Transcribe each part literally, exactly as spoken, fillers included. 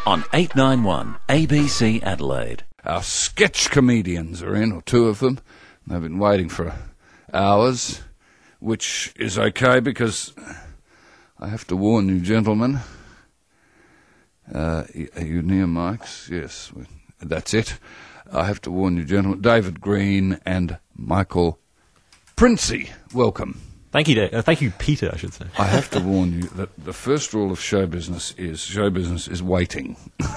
on eight nine one A B C Adelaide. Our sketch comedians are in, or two of them. They've been waiting for hours, which is okay because I have to warn you, gentlemen. Uh, are you near mics? Yes, that's it. I have to warn you, gentlemen. David Green and Michael Princey, welcome. Thank you, Dave. Uh, thank you, Peter, I should say. I have to warn you that the first rule of show business is show business is waiting.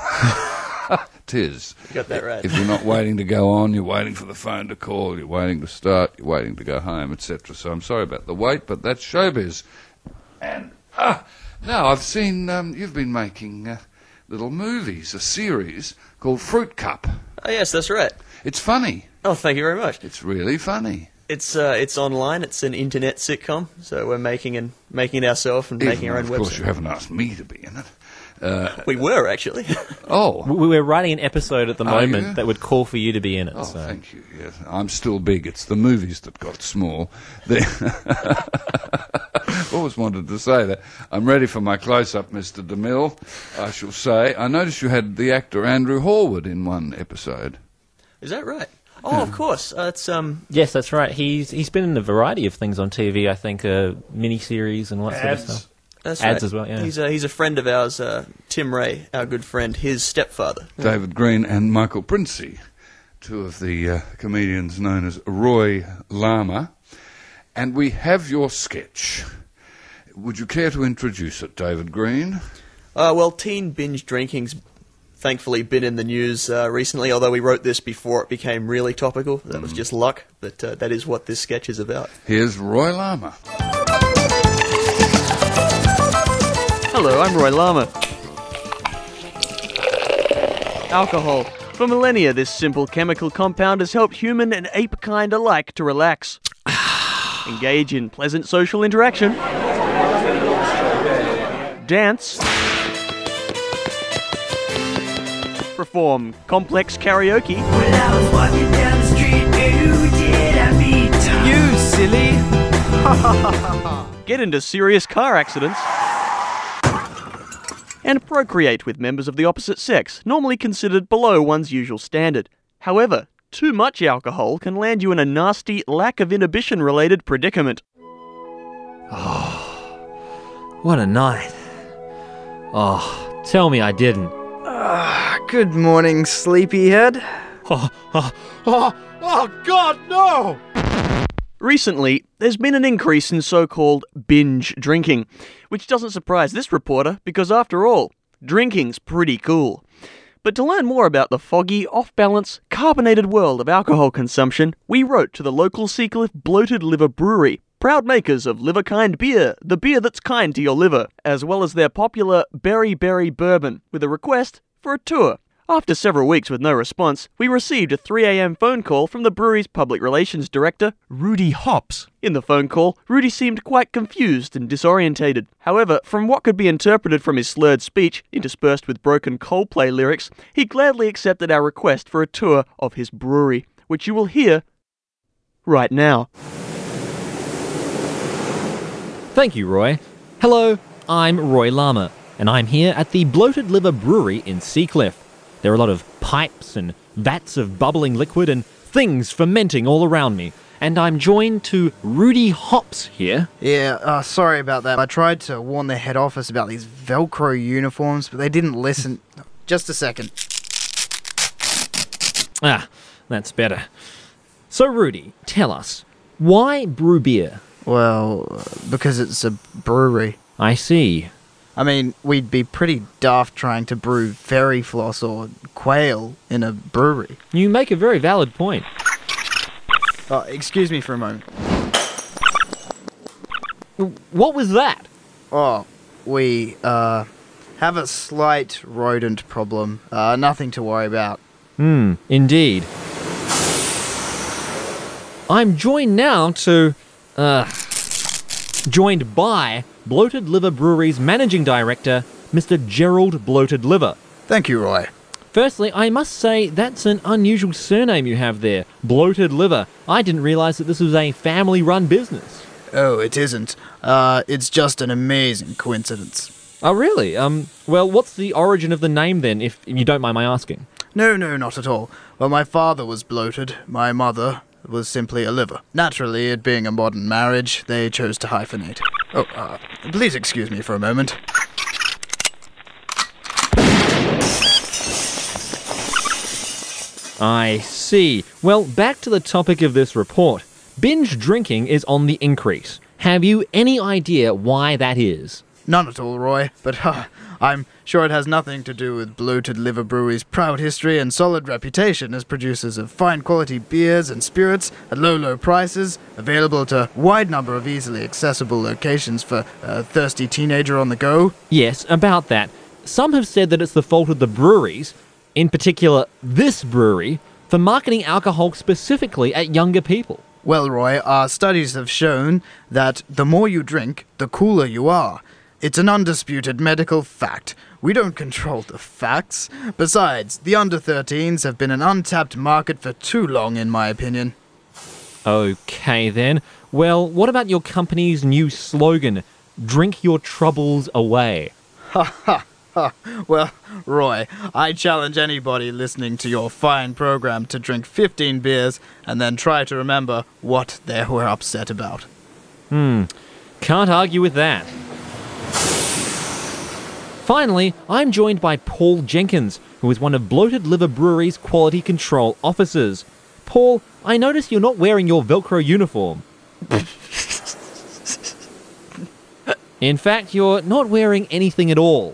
Tis. You got that right. If you're not waiting to go on, you're waiting for the phone to call, you're waiting to start, you're waiting to go home, et cetera. So I'm sorry about the wait, but that's showbiz. And ah, now I've seen um, you've been making uh, little movies, a series called Fruit Cup. Oh, yes, that's right. It's funny. Oh, thank you very much. It's really funny. It's uh, it's online. It's an internet sitcom, so we're making and making it ourselves and Even making our own of website. Of course, you haven't asked me to be in it. Uh, we were, actually. Oh. We- We're writing an episode at the Are moment you? that would call for you to be in it. Oh, so. thank you. Yes, I'm still big. It's the movies that got small. They always wanted to say that. I'm ready for my close-up, Mister DeMille, I shall say. I noticed you had the actor Andrew Horwood in one episode. Is that right? Oh, of course. Uh, it's um. Yes, that's right. He's he's been in a variety of things on T V. I think uh, miniseries and all that sort of Ads. stuff. That's Ads right. as well, yeah. He's a he's a friend of ours, uh, Tim Ray, our good friend, his stepfather. David Green and Michael Princey, two of the uh, comedians known as Roy Lama. And we have your sketch. Would you care to introduce it, David Green? Uh, well, teen binge drinking's thankfully been in the news uh, recently, although we wrote this before it became really topical. That Mm. was just luck, but uh, that is what this sketch is about. Here's Roy Lama. Hello, I'm Roy Lama. Alcohol. For millennia, this simple chemical compound has helped human and ape kind alike to relax. Engage in pleasant social interaction. Dance. Perform complex karaoke. When I was walking down the street, who did I meet? You silly! Get into serious car accidents. And procreate with members of the opposite sex, normally considered below one's usual standard. However, too much alcohol can land you in a nasty, lack of inhibition-related predicament. What a night. Oh, tell me I didn't. Ah, good morning, sleepyhead. Oh, oh, oh, oh God, no! Recently, there's been an increase in so-called binge drinking, which doesn't surprise this reporter because, after all, drinking's pretty cool. But to learn more about the foggy, off-balance, carbonated world of alcohol consumption, we wrote to the local Seacliff Bloated Liver Brewery, proud makers of Liver Kind beer, the beer that's kind to your liver, as well as their popular Berry Berry Bourbon, with a request for a tour. After several weeks with no response, we received a three a.m. phone call from the brewery's public relations director, Rudy Hops. In the phone call, Rudy seemed quite confused and disorientated. However, from what could be interpreted from his slurred speech, interspersed with broken Coldplay lyrics, he gladly accepted our request for a tour of his brewery, which you will hear right now. Thank you, Roy. Hello, I'm Roy Lama, and I'm here at the Bloated Liver Brewery in Seacliff. There are a lot of pipes and vats of bubbling liquid and things fermenting all around me. And I'm joined to Rudy Hops here. Yeah, uh, sorry about that. I tried to warn the head office about these Velcro uniforms, but they didn't listen. Just a second. Ah, that's better. So, Rudy, tell us, why brew beer? Well, uh, because it's a brewery. I see. I mean, we'd be pretty daft trying to brew fairy floss or quail in a brewery. You make a very valid point. Oh, excuse me for a moment. What was that? Oh, we, uh, have a slight rodent problem. Uh, nothing to worry about. Hmm, indeed. I'm joined now to, uh, joined by Bloated Liver Brewery's Managing Director, Mister Gerald Bloated Liver. Thank you, Roy. Firstly, I must say that's an unusual surname you have there, Bloated Liver. I didn't realise that this was a family-run business. Oh, it isn't. Uh, it's just an amazing coincidence. Oh, really? Um. Well, what's the origin of the name then, if you don't mind my asking? No, no, not at all. Well, my father was bloated. My mother was simply a liver. Naturally, it being a modern marriage, they chose to hyphenate. Oh, uh, please excuse me for a moment. I see. Well, back to the topic of this report. Binge drinking is on the increase. Have you any idea why that is? None at all, Roy, but uh, I'm sure it has nothing to do with Bloated Liver Brewery's proud history and solid reputation as producers of fine quality beers and spirits at low, low prices, available to a wide number of easily accessible locations for a thirsty teenager on the go. Yes, about that. Some have said that it's the fault of the breweries, in particular this brewery, for marketing alcohol specifically at younger people. Well, Roy, our studies have shown that the more you drink, the cooler you are. It's an undisputed medical fact. We don't control the facts. Besides, the under thirteens have been an untapped market for too long, in my opinion. Okay then. Well, what about your company's new slogan, Drink Your Troubles Away? Ha ha ha. Well, Roy, I challenge anybody listening to your fine program to drink fifteen beers and then try to remember what they were upset about. Hmm. Can't argue with that. Finally, I'm joined by Paul Jenkins, who is one of Bloated Liver Brewery's quality control officers. Paul, I notice you're not wearing your Velcro uniform. In fact, you're not wearing anything at all.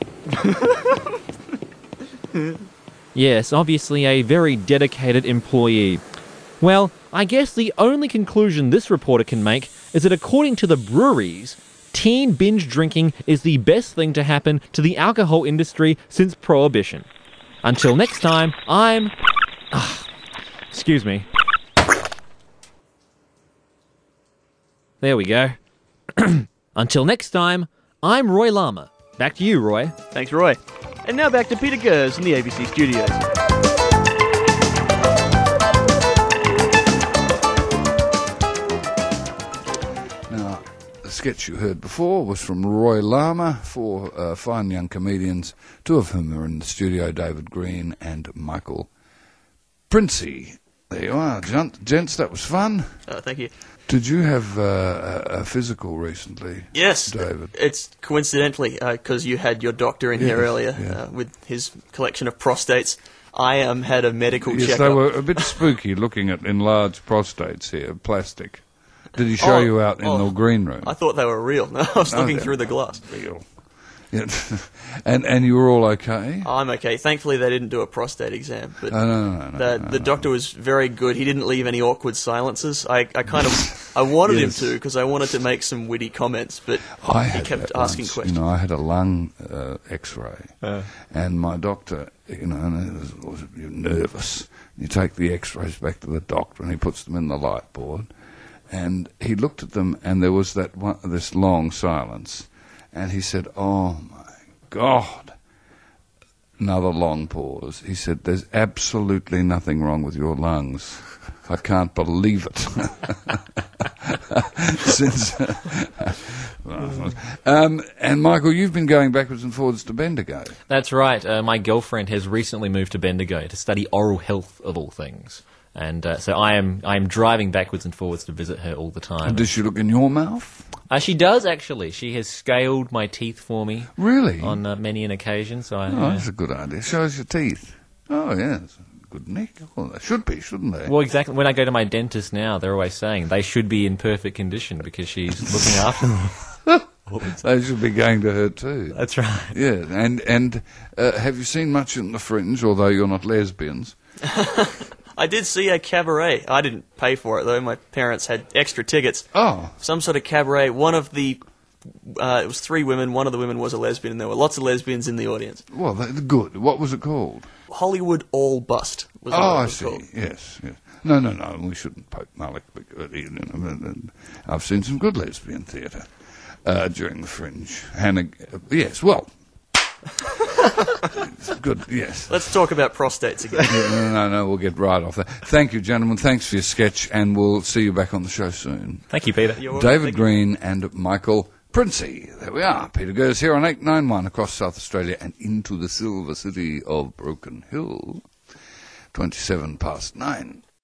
Yes, obviously a very dedicated employee. Well, I guess the only conclusion this reporter can make is that according to the breweries, teen binge drinking is the best thing to happen to the alcohol industry since Prohibition. Until next time, I'm... Ah, excuse me. There we go. Until next time, I'm Roy Lama. Back to you, Roy. Thanks, Roy. And now back to Peter Gers in the A B C studios. Now, the sketch you heard before was from Roy Lama, four uh, fine young comedians, two of whom are in the studio, David Green and Michael Princey. There you are, gents, that was fun. Uh, thank you. Did you have uh, a, a physical recently, Yes, David? It's coincidentally, because uh, you had your doctor in Yes, here earlier yeah. uh, with his collection of prostates. I um, had a medical Yes, checkup. they were a bit spooky looking at enlarged prostates here, plastic. Did he show Oh, you out in oh. the green room? I thought they were real. No, I was Oh, looking they're through the not glass. Real. Yeah. and and you were all okay? I'm okay. Thankfully, they didn't do a prostate exam. But Oh, no, no, no, the no, the no. doctor was very good. He didn't leave any awkward silences. I, I kind of I wanted Yes. him to because I wanted to make some witty comments, but I he had kept that asking once. questions. You know, I had a lung uh, X-ray, Uh. and my doctor, you know, and it was, was you're nervous. You take the X-rays back to the doctor, and he puts them in the light board, and he looked at them, and there was that one, this long silence, and he said, "Oh my God." Another long pause. He said, "There's absolutely nothing wrong with your lungs. I can't believe it." Since, um, and Michael, you've been going backwards and forwards to Bendigo. That's right. Uh, my girlfriend has recently moved to Bendigo to study oral health, of all things. And uh, so I am I am driving backwards and forwards to visit her all the time. Does she look in your mouth? Uh, she does, actually. She has scaled my teeth for me Really? on uh, many an occasion. So I, Oh, uh, that's a good idea. Shows your teeth. Oh, yes. Good nick. Well, they should be, shouldn't they? well, exactly. When I go to my dentist now, they're always saying they should be in perfect condition because she's looking after them. They should be going to her too. That's right. Yeah, and and uh, have you seen much in the Fringe, although you're not lesbians? I did see a cabaret. I didn't pay for it though. My parents had extra tickets. Oh, Some sort of cabaret. One of the uh, it was three women. One of the women was a lesbian, and there were lots of lesbians in the audience. well, that's good. What was it called? Hollywood All Bust was what Oh, it I was see. called. Yes, yes. No, no, no. We shouldn't poke Malik. Because, you know, I've seen some good lesbian theatre uh, during the Fringe. Hannah, uh, yes. Well, good. Yes. Let's talk about prostates again. Yeah, no, no, no. We'll get right off that. Thank you, gentlemen. Thanks for your sketch, and we'll see you back on the show soon. Thank you, Peter. You're welcome. David Thank you. Green and Michael Princey, there we are. Peter goes here on eight nine one across South Australia and into the silver city of Broken Hill. twenty-seven past nine.